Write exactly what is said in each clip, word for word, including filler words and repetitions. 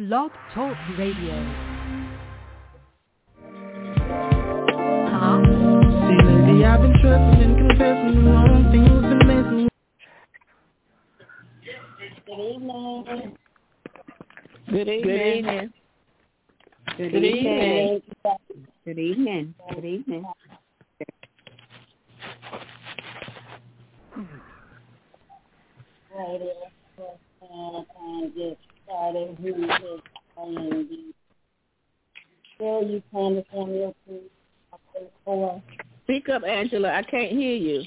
Blog Talk Radio. Huh? See, lately I've been trusting and confessing the wrong things, been messing with. Good evening. Good evening. Good Good evening. evening. Good evening. Good evening. Right, and, and get started. Who is playing the Bill, you can to Samuel two, four. Speak up, Angela. I can't hear you.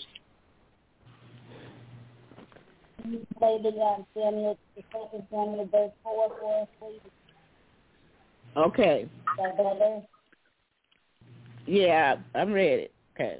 Can you play the um, Samuel, the second Samuel verse four for us, please? Okay. Is that better? Yeah, I'm ready. Okay.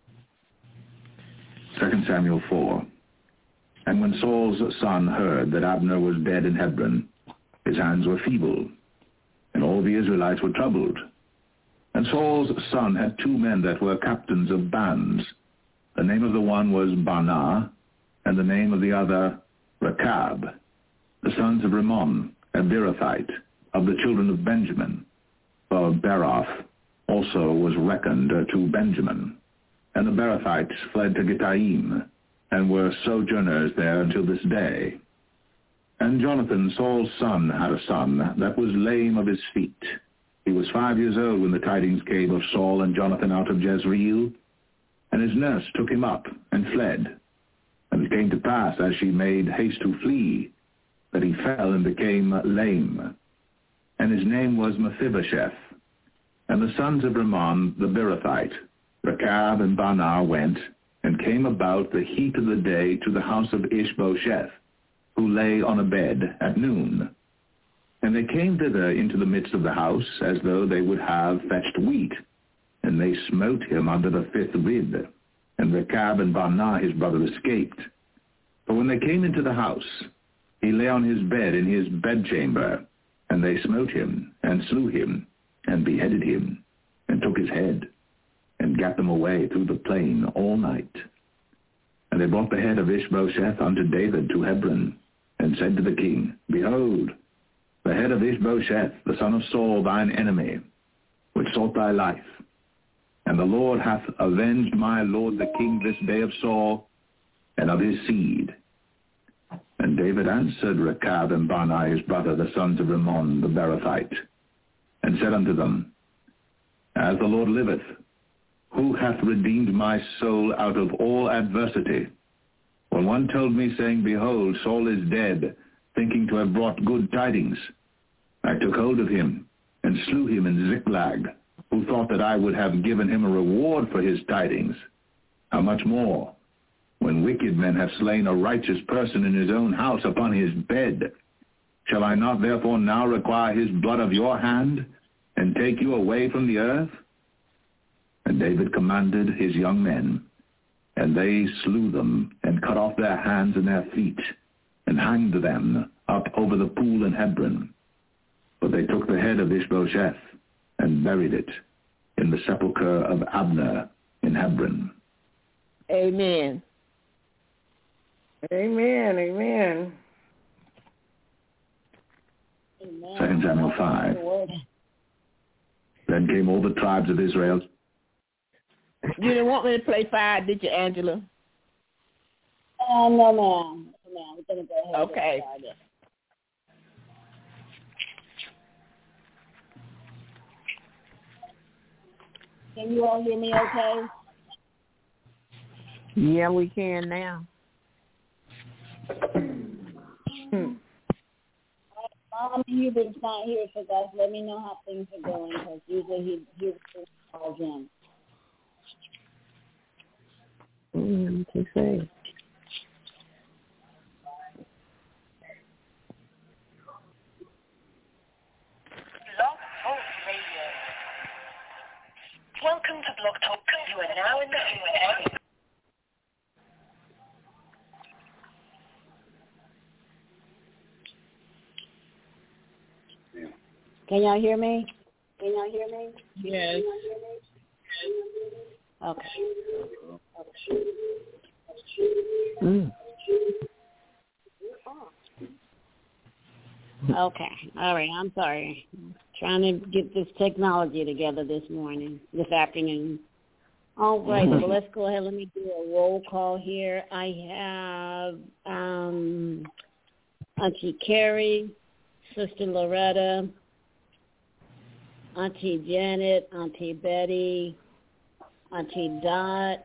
Second Samuel four. And when Saul's son heard that Abner was dead in Hebron, his hands were feeble, and all the Israelites were troubled. And Saul's son had two men that were captains of bands. The name of the one was Baanah, and the name of the other Rechab, the sons of Rimmon, a Beerothite, of the children of Benjamin. For Beeroth also was reckoned to Benjamin. And the Beerothites fled to Gittaim, and were sojourners there until this day. And Jonathan, Saul's son, had a son that was lame of his feet. He was five years old when the tidings came of Saul and Jonathan out of Jezreel, and his nurse took him up and fled. And it came to pass, as she made haste to flee, that he fell and became lame. And his name was Mephibosheth. And the sons of Rimmon the Beerothite, Rechab and Baanah, went and came about the heat of the day to the house of Ishbosheth, who lay on a bed at noon. And they came thither into the midst of the house, as though they would have fetched wheat. And they smote him under the fifth rib. And Rechab and Baanah his brother escaped. But when they came into the house, he lay on his bed in his bedchamber. And they smote him, and slew him, and beheaded him, and took his head, and gat them away through the plain all night. And they brought the head of Ishbosheth unto David to Hebron, and said to the king, Behold, the head of Ishbosheth, the son of Saul, thine enemy, which sought thy life. And the Lord hath avenged my lord the king this day of Saul, and of his seed. And David answered Rechab and Baanah his brother, the sons of Rimmon the Beerothite, and said unto them, As the Lord liveth, who hath redeemed my soul out of all adversity? When one told me, saying, Behold, Saul is dead, thinking to have brought good tidings, I took hold of him, and slew him in Ziklag, who thought that I would have given him a reward for his tidings. How much more, when wicked men have slain a righteous person in his own house upon his bed? Shall I not therefore now require his blood of your hand, and take you away from the earth? And David commanded his young men, and they slew them, and cut off their hands and their feet, and hanged them up over the pool in Hebron. But they took the head of Ishbosheth, and buried it in the sepulchre of Abner in Hebron. Amen. Amen, amen. Amen. Second Samuel five. Then came all the tribes of Israel. You didn't want me to play five, did you, Angela? Uh, no, ma'am. No, ma'am. We're going to go ahead Okay. and get started. Can you all hear me okay? Yeah, we can now. Hmm. Mom Hubert's not here, so guys, let me know how things are going, because usually he, he calls in. Mm, what you say? Blog Talk Radio. Welcome to Blog Talk. You are now in the air. Can y'all hear me? Can y'all hear me? Yes. Okay. Mm. Okay. All right. I'm sorry. Trying to get this technology together this morning, this afternoon. All right. Well, let's go ahead. Let me do a roll call here. I have um, Auntie Carrie, Sister Loretta, Auntie Janet, Auntie Betty, Auntie Dot,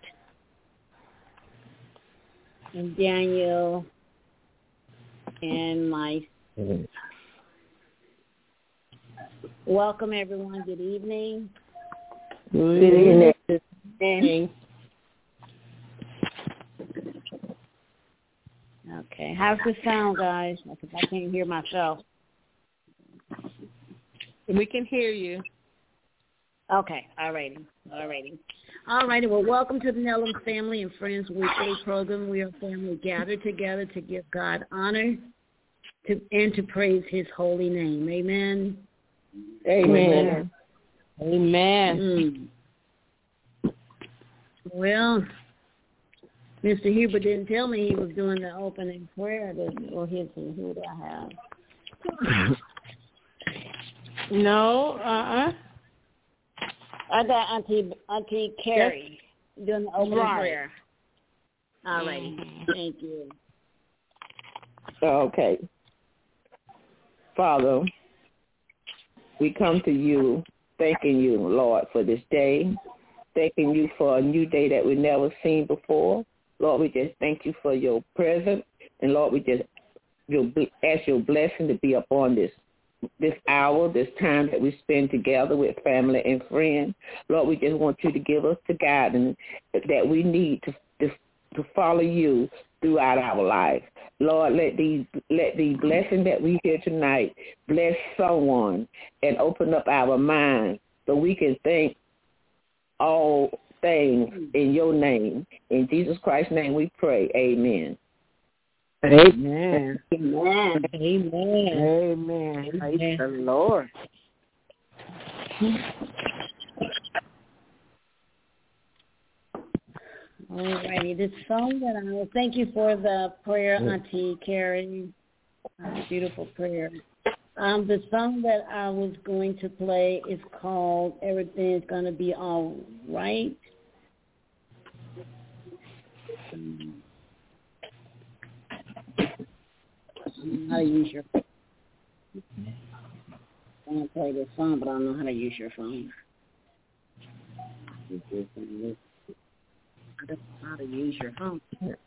and Daniel, and my. Welcome, everyone. Good evening. Good evening. Good evening. Okay. How's the sound, guys? Because I can't hear myself. We can hear you. Okay. All righty. All righty. All righty. Well, welcome to the Nellum Family and Friends Weekly program. We are a family gathered together to give God honor to and to praise his holy name. Amen. Amen. Amen. Mm. Well, Mister Huber didn't tell me he was doing the opening prayer, or his, who do I have? No, uh-uh. I got Auntie, Auntie Carrie yes. doing the opening right. prayer. All right. Mm-hmm. Thank you. Okay. Father, we come to you thanking you, Lord, for this day, thanking you for a new day that we've never seen before. Lord, we just thank you for your presence, and Lord, we just your, ask your blessing to be upon this this hour, this time that we spend together with family and friends. Lord, we just want you to give us the guidance that we need to to, to follow you throughout our life. Lord, let these let the blessing that we hear tonight bless someone and open up our minds so we can think all things in your name. In Jesus Christ's name we pray. Amen. Amen. Amen. Amen. Amen. Praise the Lord. All righty. This song that I will thank you for the prayer, Auntie Carrie. Uh, beautiful prayer. Um, the song that I was going to play is called "Everything's Gonna Be All Right." Um, how to use your phone. I want to play this song, but I don't know how to use your phone. I don't know how to use your phone.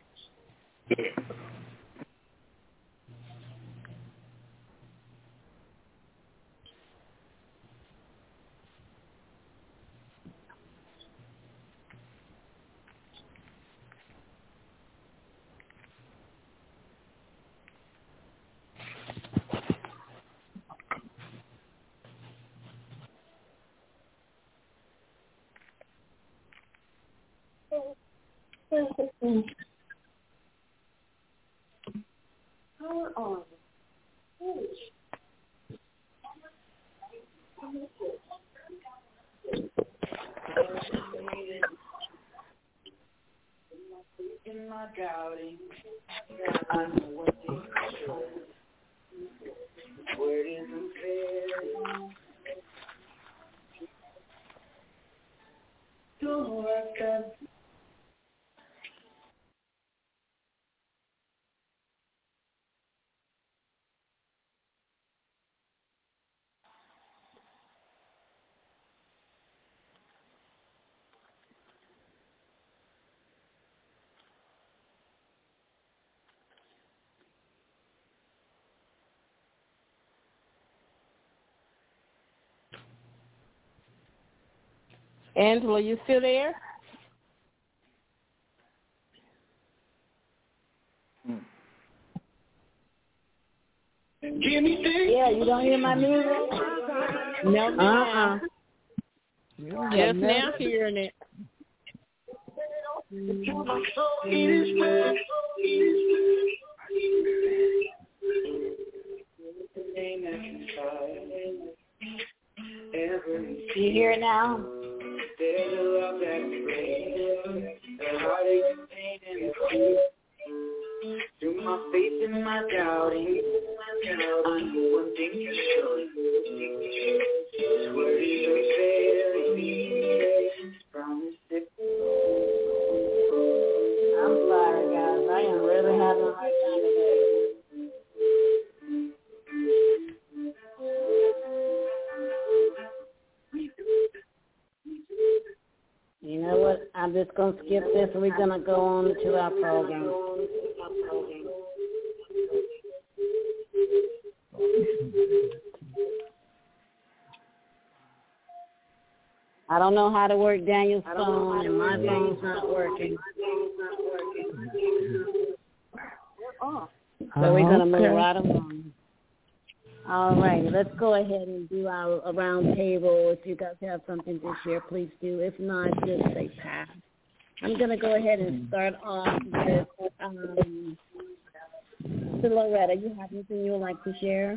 Power on. In my doubting, I know what they show. Word isn't fair. Don't work that. Angela, you still there? Yeah, you don't hear my music? No, uh-uh. Just now hearing it. You hear it now? There's a love that's great, a heartache and pain and grief. Through my faith and my doubting, I know I'm sorry, guys. I am really having a hard time today. You know what? I'm just going to skip this and we're going to go on to our program. I don't know how to work Daniel's phone, and my phone's not working. So we're going to move right along. All right, let's go ahead and do our a round table. If you guys have something to share, please do. If not, just say pass. I'm going to go ahead and start off with um, Loretta. You have anything you would like to share?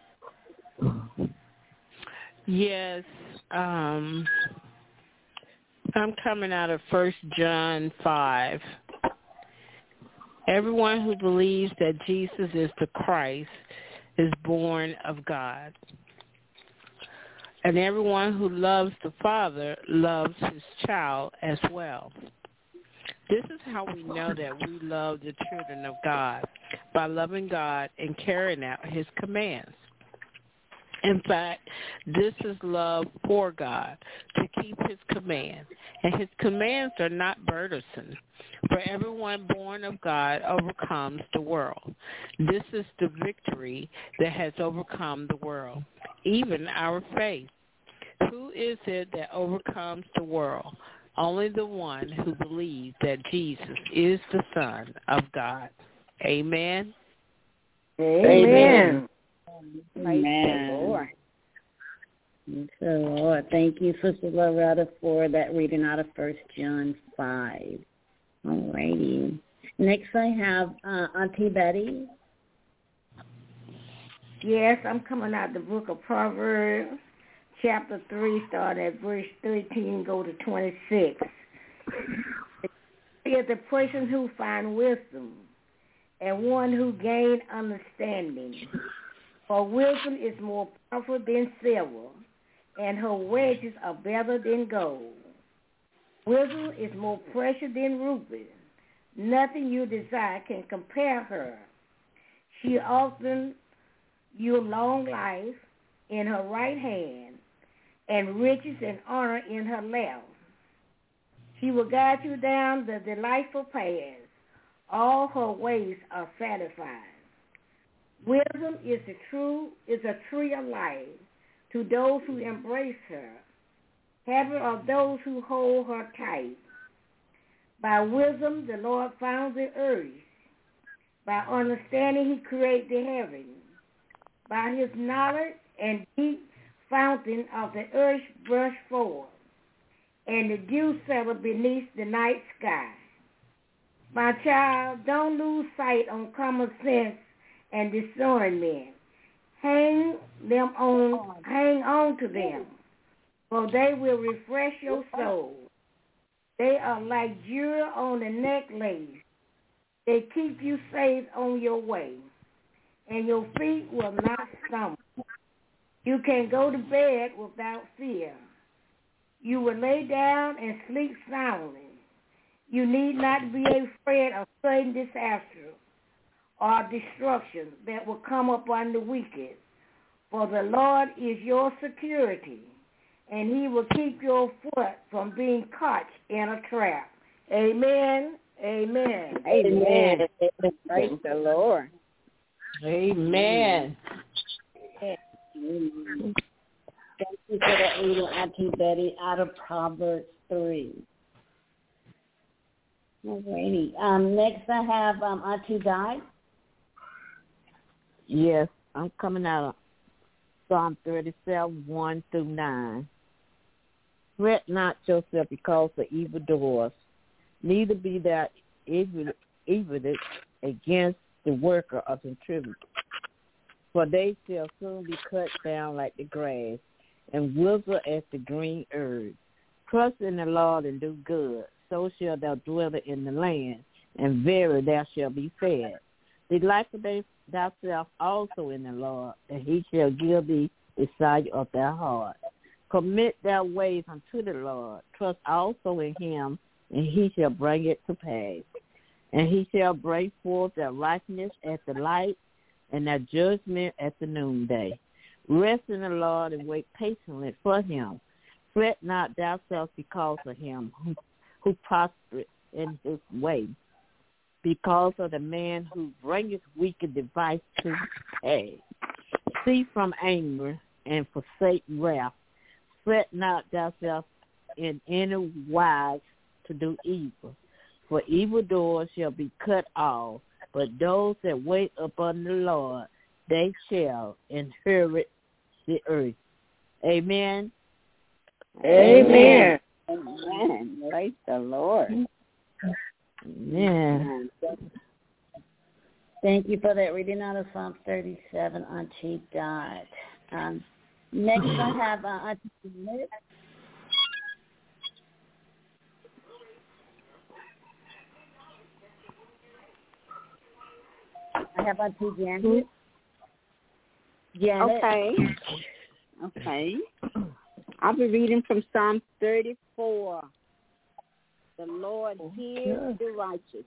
Yes. Um, I'm coming out of First John five. Everyone who believes that Jesus is the Christ is born of God. And everyone who loves the Father loves his child as well. This is how we know that we love the children of God, by loving God and carrying out his commands. In fact, this is love for God, to keep his commands. And his commands are not burdensome, for everyone born of God overcomes the world. This is the victory that has overcome the world, even our faith. Who is it that overcomes the world? Only the one who believes that Jesus is the Son of God. Amen. Amen. Praise the Lord. So, Lord, thank you, Sister Loretta, for that reading out of First John five. All righty. Next, I have uh, Auntie Betty. Yes, I'm coming out the book of Proverbs, chapter three, start at verse thirteen, go to twenty-six. Is the person who finds wisdom and one who gains understanding. For wisdom is more powerful than silver, and her wages are better than gold. Wisdom is more precious than rubies. Nothing you desire can compare her. She offers you long life in her right hand, and riches and honor in her left. She will guide you down the delightful paths. All her ways are satisfied. Wisdom is a true is a tree of life to those who embrace her. Happy are those who hold her tight. By wisdom the Lord found the earth. By understanding he created the heavens. By his knowledge and deep fountain of the earth burst forth, and the dew settled beneath the night sky. My child, don't lose sight on common sense and discernment. Hang them on, hang on to them, for they will refresh your soul. They are like jewelry on the necklace. They keep you safe on your way, and your feet will not stumble. You can go to bed without fear. You will lay down and sleep soundly. You need not be afraid of sudden disaster or destruction that will come upon the wicked. For the Lord is your security, and he will keep your foot from being caught in a trap. Amen. Amen. Amen. Praise the Lord. Amen. Thank you for that reading, Auntie Betty, out of Proverbs three. Alrighty. Um, next I have um, Auntie Di. Yes, I'm coming out of Psalm thirty-seven, one through nine. Fret not yourself because of evildoers, neither be thou evil, evil against the worker of iniquity. For they shall soon be cut down like the grass, and wither as the green herb. Trust in the Lord and do good, so shalt thou dwell in the land, and verily thou shalt be fed. Delight thyself also in the Lord, and he shall give thee the desire of thy heart. Commit thy ways unto the Lord. Trust also in him, and he shall bring it to pass. And he shall bring forth thy righteousness at the light, and thy judgment at the noonday. Rest in the Lord and wait patiently for him. Fret not thyself because of him who, who prospereth in his way, because of the man who bringeth wicked device to pass. Cease from anger and forsake wrath. Fret not thyself in any wise to do evil, for evildoers shall be cut off, but those that wait upon the Lord, they shall inherit the earth. Amen. Amen. Amen. Praise the Lord. Amen. Thank you for that reading out of Psalm thirty-seven, Auntie Dot. Um, next, I have uh, Auntie Janet. I have Auntie Janet. Janet. Okay. Okay. I'll be reading from Psalm thirty-four. The Lord hears the righteous.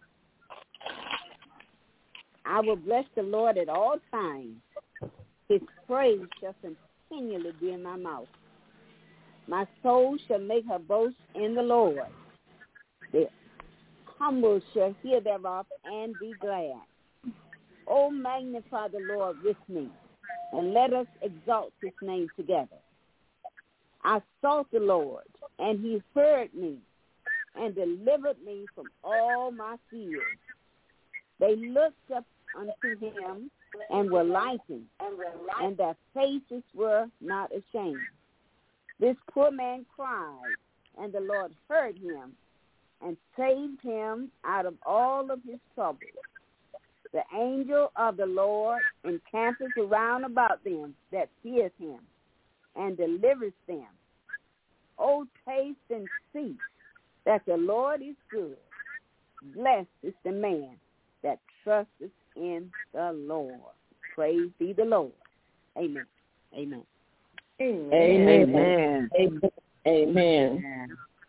I will bless the Lord at all times. His praise shall continually be in my mouth. My soul shall make her boast in the Lord. The humble shall hear thereof and be glad. Oh, magnify the Lord with me, and let us exalt his name together. I sought the Lord, and he heard me, and delivered me from all my fears. They looked up unto him and were lightened, and their faces were not ashamed. This poor man cried, and the Lord heard him and saved him out of all of his troubles. The angel of the Lord encampeth around about them that fear him, and delivers them. O taste and see that the Lord is good. Blessed is the man that trusteth in the Lord. Praise be the Lord. Amen. Amen. Amen. Amen. Amen. Amen.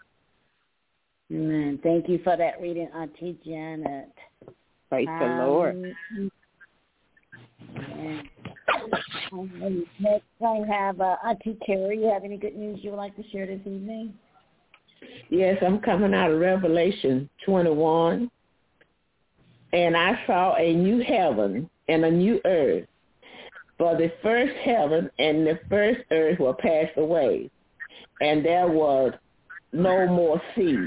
Amen. Thank you for that reading, Auntie Janet. Praise um, the Lord. Um, next, I have uh, Auntie Terry. You have any good news you would like to share this evening? Yes, I'm coming out of Revelation twenty-one. And I saw a new heaven and a new earth. For the first heaven and the first earth were passed away, and there was no more sea.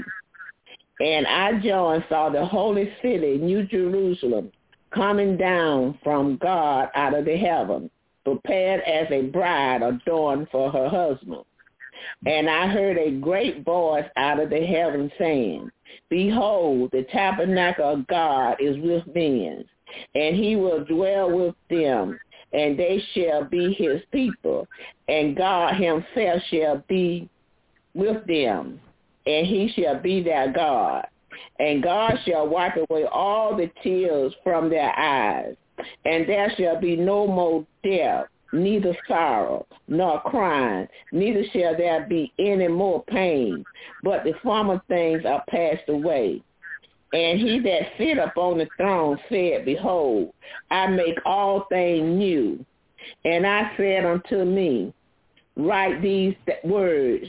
And I, John, saw the holy city, New Jerusalem, coming down from God out of the heaven, prepared as a bride adorned for her husband. And I heard a great voice out of the heaven saying, Behold, the tabernacle of God is with men, and he will dwell with them, and they shall be his people, and God himself shall be with them, and he shall be their God. And God shall wipe away all the tears from their eyes, and there shall be no more death, neither sorrow, nor crying, neither shall there be any more pain, but the former things are passed away. And he that sit upon the throne said, Behold, I make all things new. And I said unto me, Write these words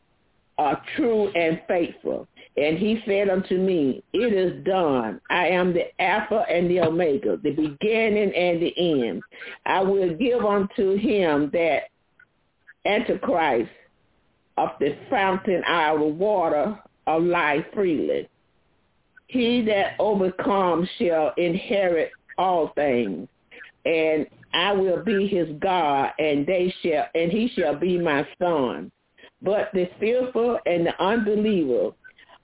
are true and faithful. And he said unto me, It is done. I am the Alpha and the Omega, the beginning and the end. I will give unto him that Antichrist of the fountain of the water of life freely. He that overcomes shall inherit all things, and I will be his God, and they shall, and he shall be my son. But the fearful and the unbeliever,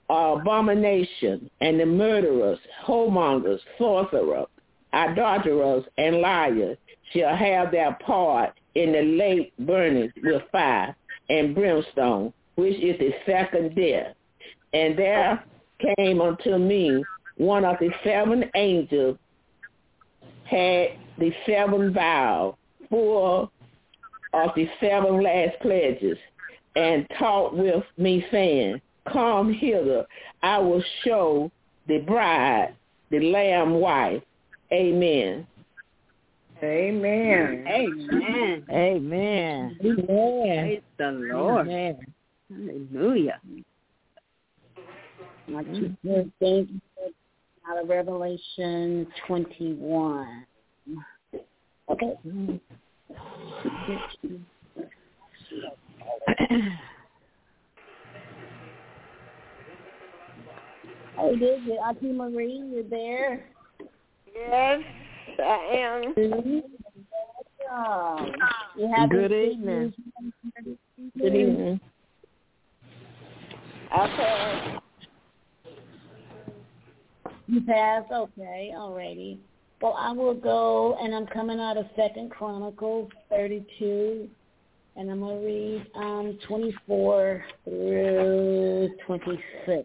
abomination, and the murderers, whoremongers, sorcerers, adulterers, and liars shall have their part in the lake burning with fire and brimstone, which is the second death. And there came unto me one of the seven angels had the seven vows, full of the seven last pledges, and talked with me, saying, come hither, I will show the bride, the lamb wife. Amen. Amen. Amen. Amen. Amen. Praise the Lord. Amen. Hallelujah. Like you said, thank you. Out of Revelation twenty-one. Okay. Hey, this is Auntie Marie. You there? Yes, I am. Oh, you have Good evening. Good evening. Okay. You passed? Okay, alrighty. Well, I will go, and I'm coming out of Second Chronicles thirty-two, and I'm going to read um, twenty-four through twenty-six.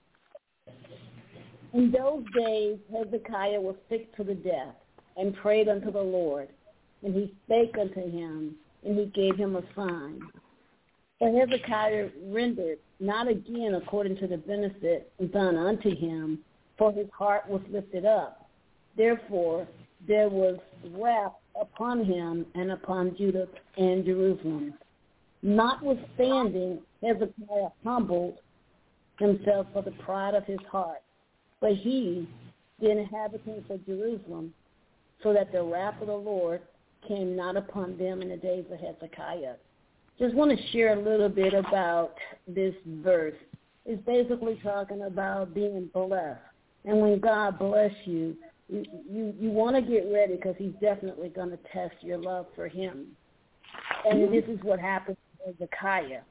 In those days, Hezekiah was sick to the death, and prayed unto the Lord, and he spake unto him, and he gave him a sign. But Hezekiah rendered not again according to the benefit done unto him, for his heart was lifted up. Therefore there was wrath upon him and upon Judah and Jerusalem. Notwithstanding, Hezekiah humbled himself for the pride of his heart. But he, the inhabitants of Jerusalem, so that the wrath of the Lord came not upon them in the days of Hezekiah. Just want to share a little bit about this verse. It's basically talking about being blessed. And when God bless you, you, you, you want to get ready because he's definitely going to test your love for him. And this is what happened to Hezekiah.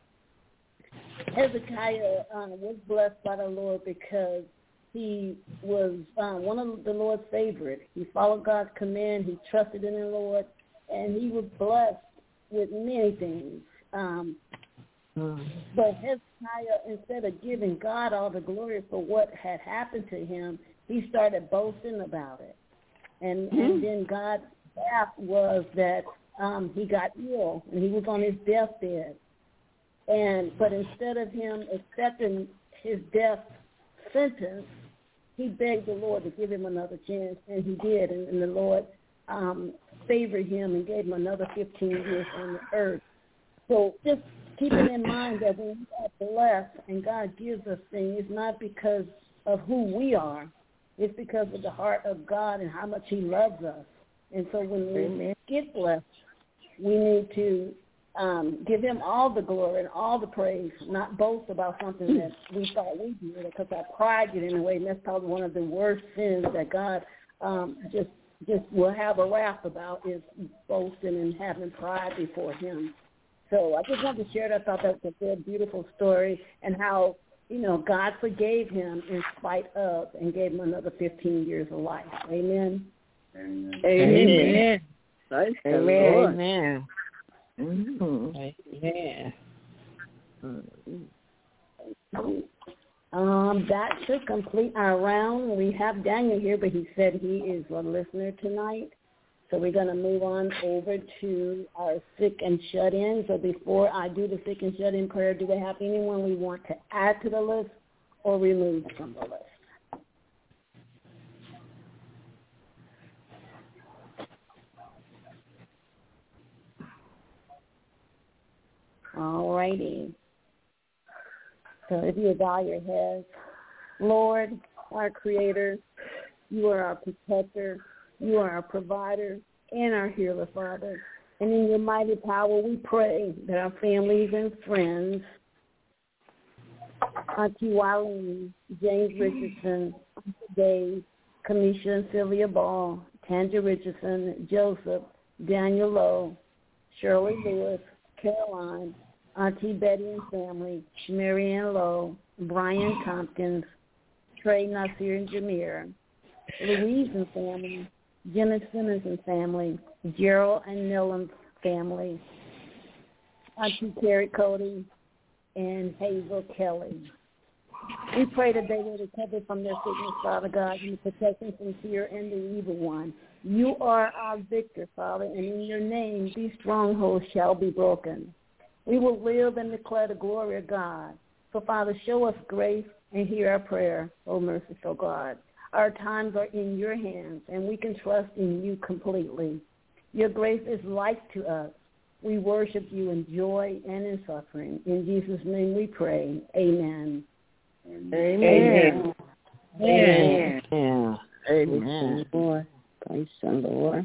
Hezekiah uh, was blessed by the Lord because he was uh, one of the Lord's favorite. He followed God's command. He trusted in the Lord. And he was blessed with many things. Um, mm. But Hezekiah, instead of giving God all the glory for what had happened to him, he started boasting about it. And, mm-hmm. and then God's wrath was that um, he got ill, and he was on his deathbed. And But instead of him accepting his death sentence, he begged the Lord to give him another chance, and he did. And, and the Lord um, favored him and gave him another fifteen years on the earth. So just keeping in mind that when we are blessed and God gives us things, it's not because of who we are. It's because of the heart of God and how much he loves us. And so when we Amen. Get blessed, we need to um, give him all the glory and all the praise, not boast about something that we thought we did, because our pride get in the way. And that's probably one of the worst sins that God um, just just will have a wrath about, is boasting and having pride before him. So I just wanted to share that. I thought that was a very beautiful story, and how, you know, God forgave him in spite of and gave him another fifteen years of life. Amen. Amen. Amen. Amen. Amen. Amen. Amen. Um, that should complete our round. We have Daniel here, but he said he is a listener tonight. So we're going to move on over to our sick and shut-in. So before I do the sick and shut-in prayer, do we have anyone we want to add to the list or remove from the list? All righty. So if you bow your heads, Lord, our Creator, you are our protector. You are our provider and our healer, Father. And in your mighty power, we pray that our families and friends, Auntie Wiley, James Richardson, Dave, Kamisha and Sylvia Ball, Tanja Richardson, Joseph, Daniel Lowe, Shirley Lewis, Caroline, Auntie Betty and family, Marianne Lowe, Brian Tompkins, Trey Nasir and Jameer, Louise and family, Jenna Simmons and family, Gerald and Nillam's family, Auntie Terry Cody, and Hazel Kelly. We pray that they will recover from their sickness, Father God, and the protection from fear and the evil one. You are our victor, Father, and in your name these strongholds shall be broken. We will live and declare the glory of God. So, Father, show us grace and hear our prayer, O merciful God. Our times are in your hands, and we can trust in you completely. Your grace is life to us. We worship you in joy and in suffering. In Jesus' name we pray. Amen. Amen. Amen. Amen. Amen. Lord. Praise the Lord.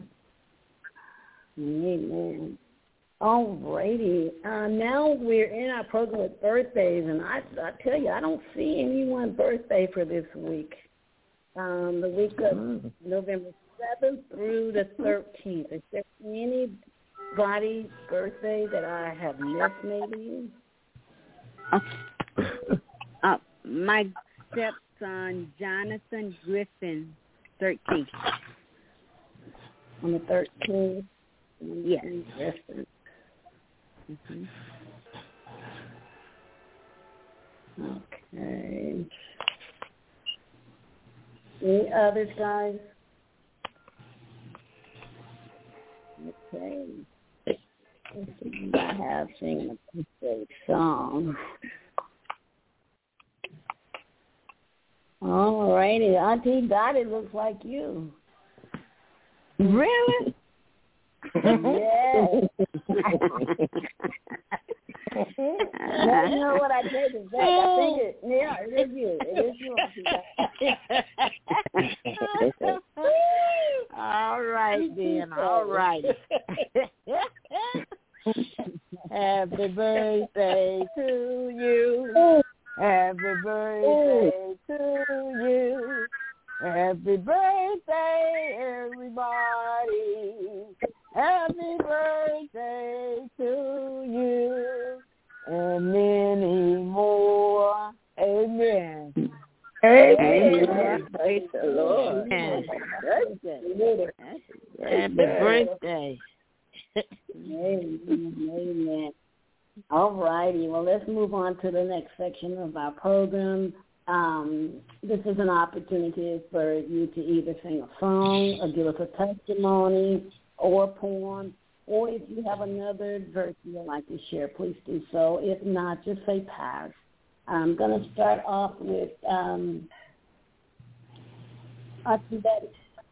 Amen. All righty. Uh, now we're in our program with birthdays, and I, I tell you, I don't see anyone's birthday for this week. Um, the week of mm. November seventh through the thirteenth. Is there anybody's birthday that I have missed, maybe? Uh, uh, my stepson, Jonathan Griffin, thirteenth. On the thirteenth? Yes. Griffin. Mm-hmm. Okay. Any others, guys? Okay. Let's see what I have singing a birthday song. All righty. Auntie Dottie looks like you. Really? Yes. Now, you know what I take it back. I think it, yeah, it is you. It is you. All right, then. All right. Happy birthday to you. Happy birthday to you. Happy birthday, everybody. Happy birthday to you. And many more. Amen. Amen. Praise the Lord. Happy birthday. Happy birthday. Amen. Amen. All righty. Well, let's move on to the next section of our program. Um, this is an opportunity for you to either sing a song or give us a testimony or a poem, or if you have another verse you'd like to share, please do so. If not, just say pass. I'm going to start off with um, Auntie Betty.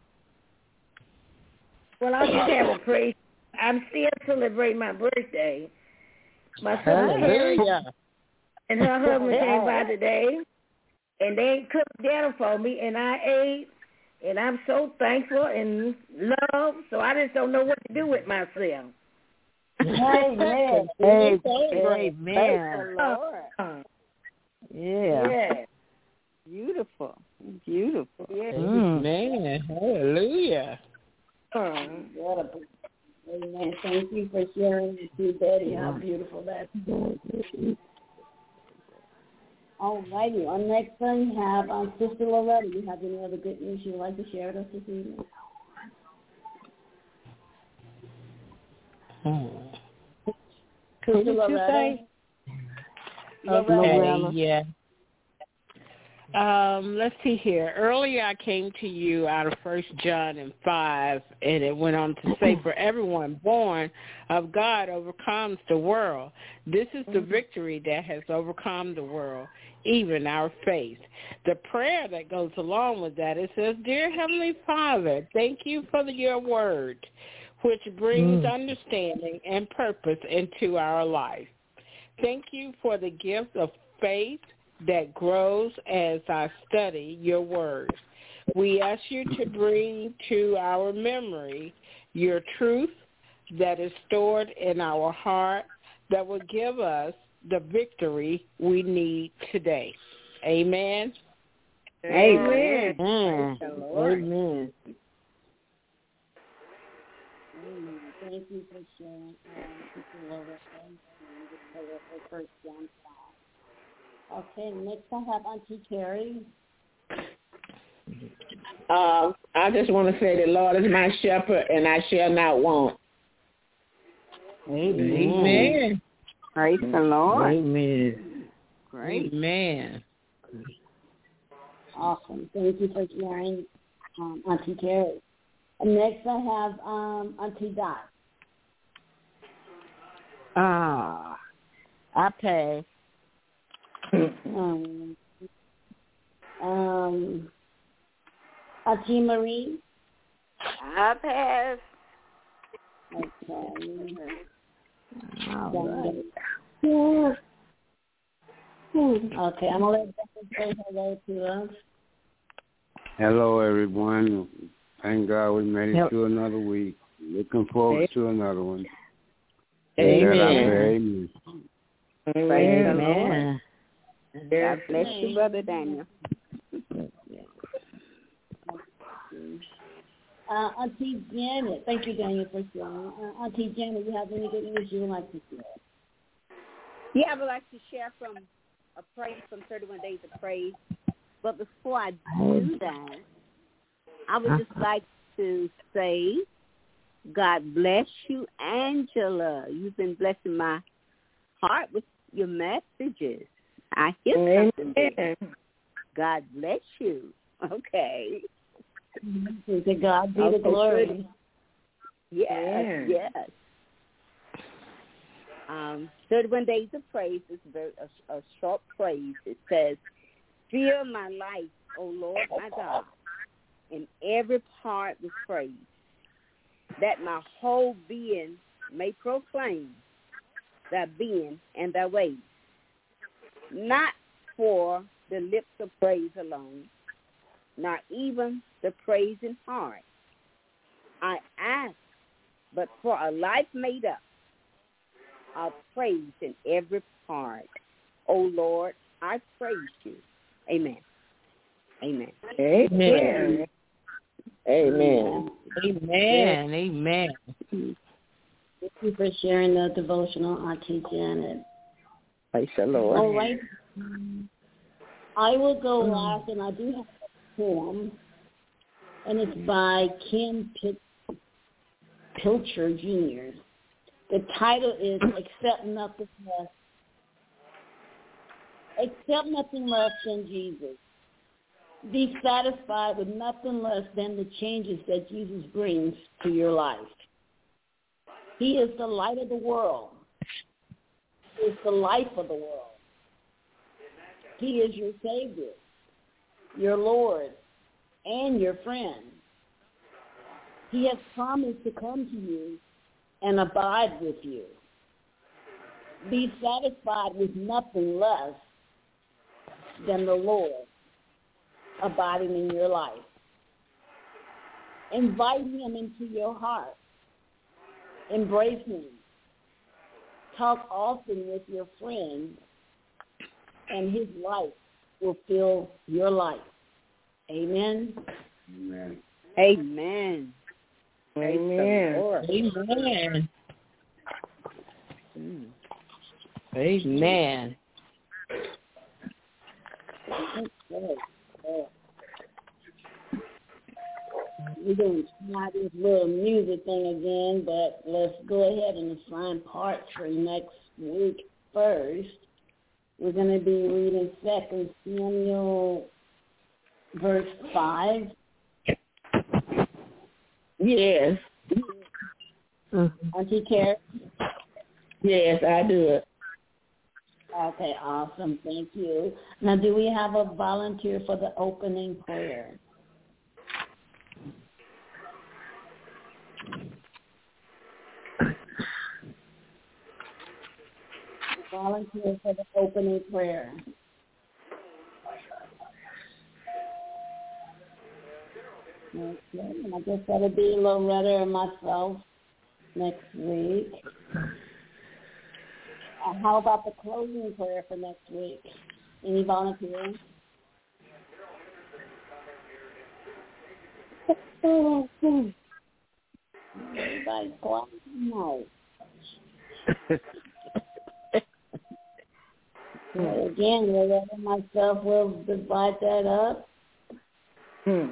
Well, I just have a praise. I'm still celebrating my birthday. My sister Carrie and her husband came by today, and they cooked dinner for me, and I ate, and I'm so thankful and loved, so I just don't know what to do with myself. Amen. Amen. Amen. Yeah. Yeah. Beautiful. Beautiful. Yeah. Amen. Hallelujah. Um, Amen. Thank you for sharing with you, Betty, how beautiful that is. All righty. Our next one, we have um, Sister Loretta. Do you have any other good news you'd like to share with us this evening? Hmm. Sister Loretta. Okay, Loretta. yeah. Um, let's see here. Earlier I came to you out of First John and five, and it went on to say, for everyone born of God overcomes the world. This is the victory that has overcome the world, even our faith. The prayer that goes along with that, it says, Dear Heavenly Father, thank you for the, your word, which brings mm. understanding and purpose into our life. Thank you for the gift of faith that grows as I study your word. We ask you to bring to our memory your truth that is stored in our heart that will give us the victory we need today. Amen. Amen. Amen. Amen. Amen. Thank you for sharing. First John five. Okay, next I have Auntie Carrie. Uh, I just want to say the Lord is my shepherd, and I shall not want. Amen. Amen. Praise the Lord. Amen. Great. Amen. Awesome. Thank you for sharing, um, Auntie Carrie. And next I have um, Auntie Dot. Ah, I pass. um, um, Auntie Marie. I pass. Okay. All right. Yeah. Okay, I'm gonna let Becca say hello to us. Hello, everyone. Thank God we made it Yep. to another week. Looking forward to another one. Amen. Amen. Amen. Amen. God bless you, Brother Daniel. Uh, Auntie Janet, thank you, Daniel, for sharing. Uh, Auntie Janet, you have any good news you would like to share? Yeah, I would like to share from a praise from thirty-one Days of Praise. But before I do that, I would just like to say, God bless you, Angela. You've been blessing my heart with your messages. I hear something there. God bless you. Okay. To God be the glory. Yes, Yeah. yes. Um, thirty-one Days of Praise is very, a, a short praise. It says, fill my life, O Lord my God, in every part with praise, that my whole being may proclaim thy being and thy ways, not for the lips of praise alone, not even the praising heart. I ask, but for a life made up of praise in every part. O Lord, I praise you. Amen. Amen. Amen. Amen. Amen. Amen. Thank you for sharing the devotional, Auntie Janet. Praise the Lord. All right. I will go last, and I do have a poem, and it's by Ken Pil- Pilcher Junior The title is Accept Nothing Less. Accept nothing less than Jesus. Be satisfied with nothing less than the changes that Jesus brings to your life. He is the light of the world. He is the life of the world. He is your Savior, your Lord, and your friend. He has promised to come to you and abide with you. Be satisfied with nothing less than the Lord abiding in your life. Invite him into your heart. Embrace him. Talk often with your friends, and his life will fill your life. Amen. Amen. Amen. Amen. Amen. Mm. Amen. We're going to try this little music thing again, but let's go ahead and assign parts for next week first. We're going to be reading Second Samuel, verse five. Yes. Auntie Carrie? Yes, I do it. Okay, awesome. Thank you. Now, do we have a volunteer for the opening prayer? Volunteer for the opening prayer. Okay, and I guess that'll be Loretta and myself next week. Uh, how about the closing prayer for next week? Any volunteers? Everybody's quiet. No. So again, Loretta and myself will divide that up. Hmm.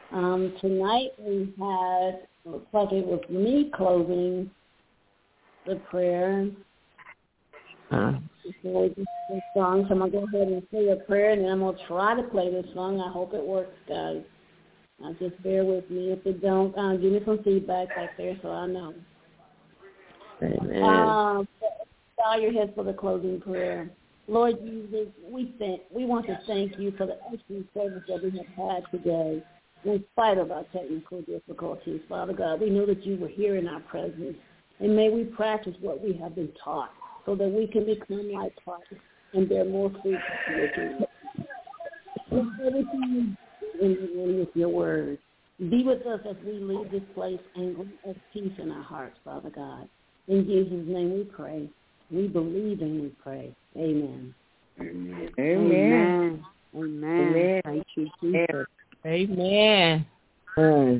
Um, tonight we had, looks like it was me closing the prayer. Uh, Before we do this song, so I'm going to go ahead and say a prayer, and then I'm going to try to play this song. I hope it works, guys. Uh, just bear with me. If it don't, uh, give me some feedback back there so I know. Amen. Um, bow your heads for the closing prayer. Lord Jesus, we thank, we want to thank you for the excellent service that we have had today. In spite of our technical difficulties, Father God, we know that you were here in our presence, and may we practice what we have been taught so that we can become like Christ and bear more fruit for your kingdom. Everything in with your word. Be with us as we leave this place and grant us peace in our hearts, Father God. In Jesus' name we pray. We believe and we pray. Amen. Amen. Amen. Amen. Amen. Thank you, Jesus. Amen. Amen.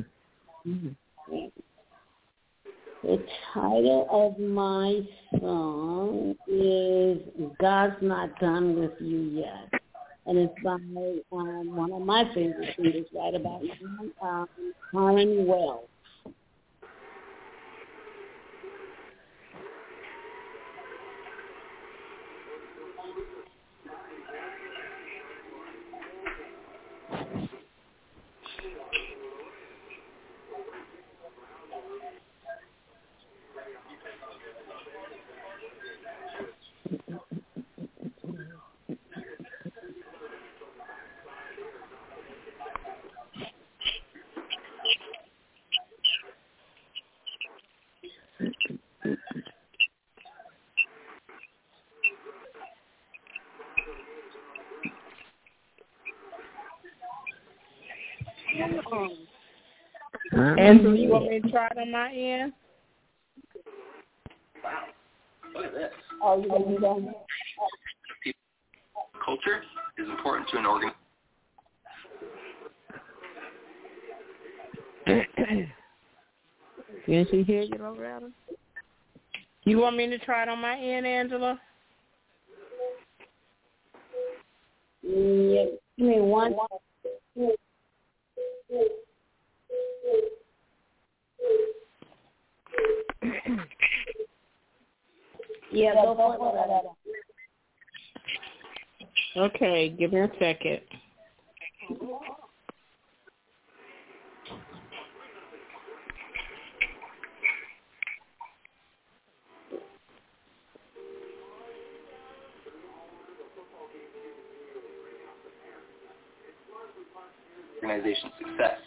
The title of my song is God's Not Done With You Yet. And it's by um, one of my favorite singers right about now, um, Karen Wells. Angela, you want me to try it on my end? Wow. Look at this. Oh, you want me to? Culture is important to an organ. Can she hear you, Loretta? You want me to try it on my end, Angela? Yeah, give me one. Yeah, go for it. Okay, give me a second. Organization success.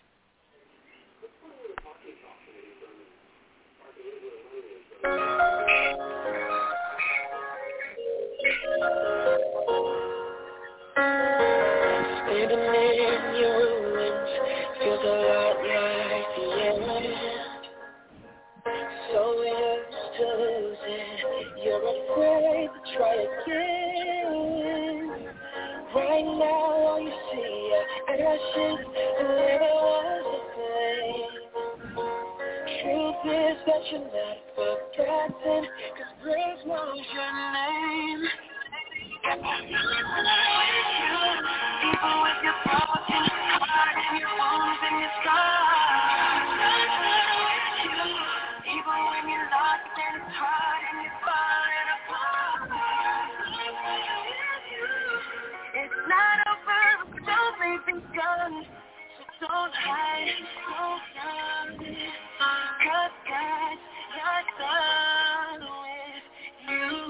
Standing in your ruins feels a lot like the end. So used to losing, you're afraid to try again. Right now all you see are ashes and never was the same. Truth is that you're not forgotten, 'cause grace knows your name. Even with your broken heart and your wounds and your scars, even when you're lost and it's hard and you're falling apart, it's not over, it's only begun. So don't hide, don't run, 'cause God's not done with you.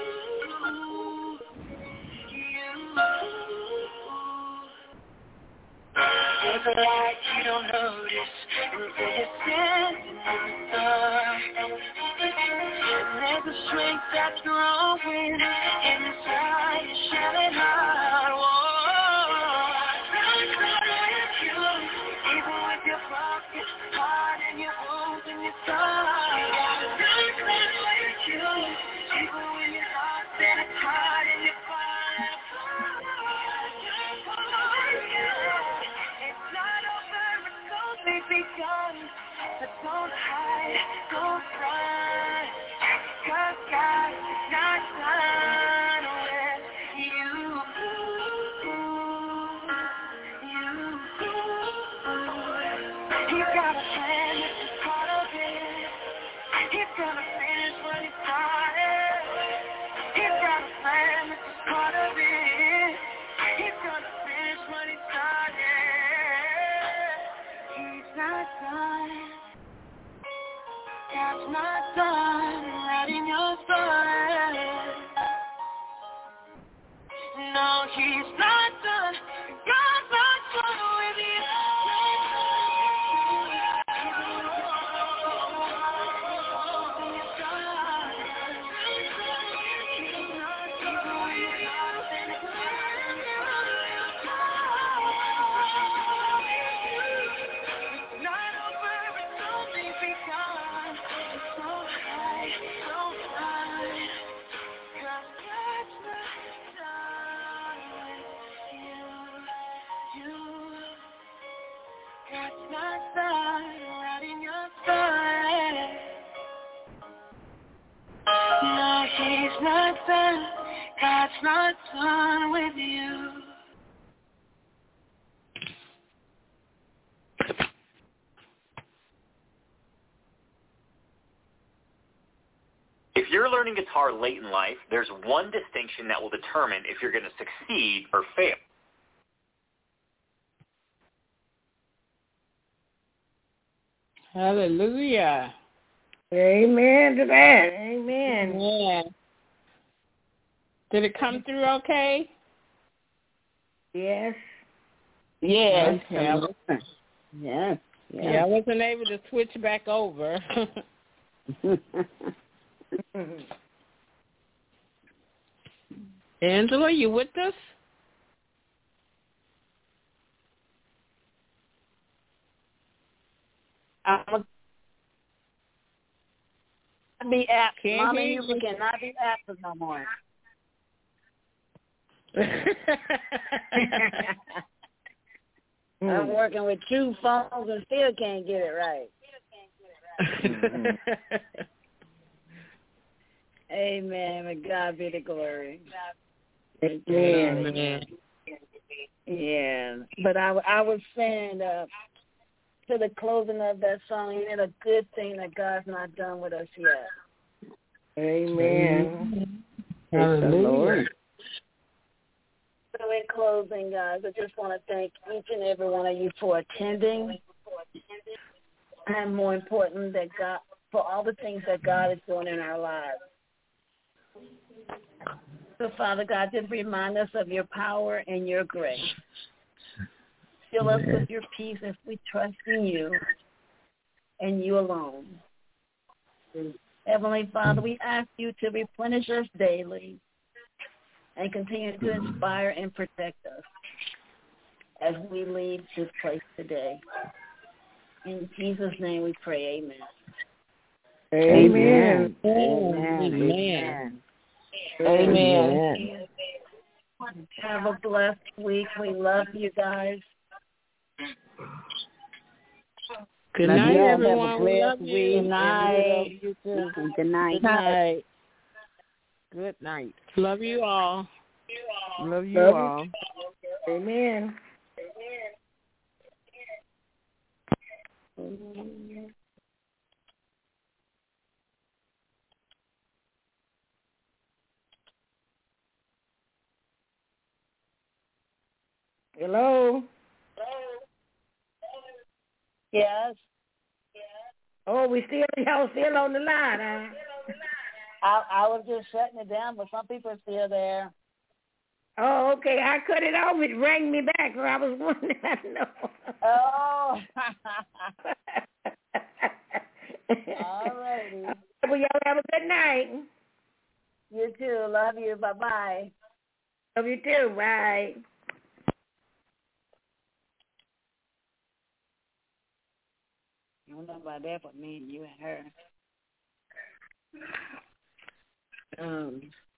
There's a light you don't notice until you're standing in the dark. And there's a strength that's growing inside your shattered heart. Whoa. God's not with you, even with your broken heart and your wounds and your scars. God's not with you, even when you're lost and it's hard and you're falling apart. It's not over, it's only begun. So don't hide, don't run, 'cause God's not done with you. You. He's got a plan, this is part of it. He's gonna finish what he started. He's got a plan, this is part of it. He's gonna finish what he started. He's not done. God's not done writing your story. No, he's not done. God's not done with you. God's not done writing your story. No, he's not done. God's not done with you. If you're learning guitar late in life, there's one distinction that will determine if you're going to succeed or fail. Hallelujah. Amen to that. Amen. Yeah. Did it come through okay? Yes. Yes. Okay. I was, Yes. Yes. yeah, I wasn't able to switch back over. Angela, you with us? I'm a, be absent. Can't Mama hear Huber you. cannot be absent no more. I'm working with two phones and still can't get it right. Amen. May God be the glory. Amen. Yeah. But I, I was saying uh, to the closing of that song, isn't it a good thing that God's not done with us yet? Amen. Hallelujah. So in closing, guys, I just want to thank each and every one of you for attending, and more important, that God, for all the things that God is doing in our lives. So, Father God, just remind us of your power and your grace. Fill us with your peace as we trust in you and you alone. Heavenly Father, we ask you to replenish us daily and continue to inspire and protect us as we leave this place today. In Jesus' name we pray, amen. Amen. Amen. Amen. Amen. Amen. Have a blessed week. We love you guys. Good Love night, you all. everyone. Have a We blessed love you. week. Good night. You too. Good night. Good night. Good night. Love you all. Love you Love all. you. Amen. Hello. Yes. Oh, we still y'all still on the line, huh? I, I was just shutting it down, but some people are still there. Oh, okay. I cut it off. It rang me back, or I was wondering. I know. Oh. All righty. Well, y'all have a good night. You too. Love you. Bye-bye. Love you too. Bye. I don't know about that, but me and you and her. Um.